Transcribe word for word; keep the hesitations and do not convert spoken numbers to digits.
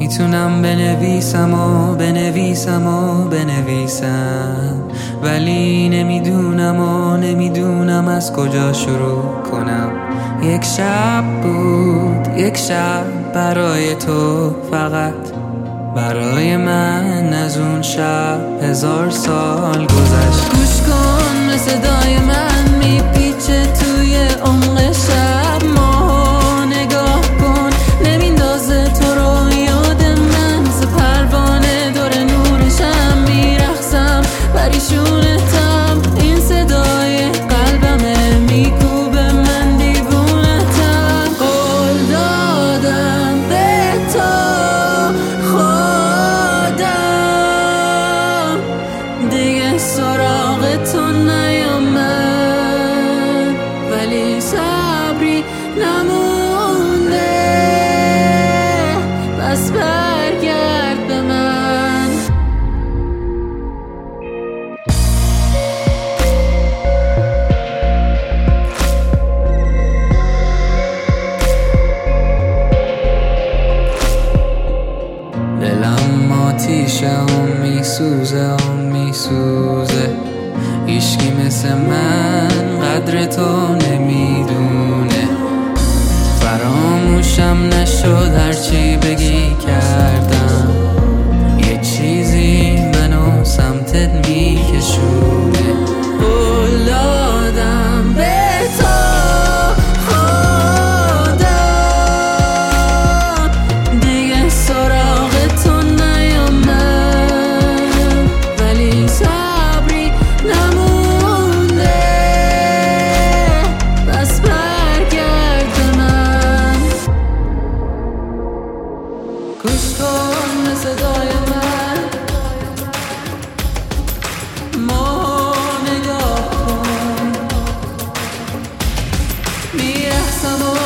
میتونم بنویسم و بنویسم و بنویسم، ولی نمیدونم و نمیدونم از کجا شروع کنم. یک شب بود، یک شب برای تو، فقط برای من. از اون شب هزار سال گذشت. گوش کن به صدای من میپیچه توی عمق شب. ماها نگاه کن نمیندازه تو رو یاد من. مثل پروانه دور نورشم میرخصم پریشونتم. این صدای قلبمه میکوبه من دیوونتم. قول دادم به تو خودم دیگه سراغ تو نیامد، ولی صبری نمونده. پس برگرد به من. دلم آتیشه و میسوزه و میسوزه. هیچکی مثل من قدر تو نمیدونه. فراموشم نشد هرچی بگی کردم. یه چیزی منو سمتت میکشونه. قول دادم به تو خودم دیگه سراغ تو نیامد، ولی صبری نمونده. پس برگرد به من. گوش کن به صدای من. ما نگاه کن میرخصم و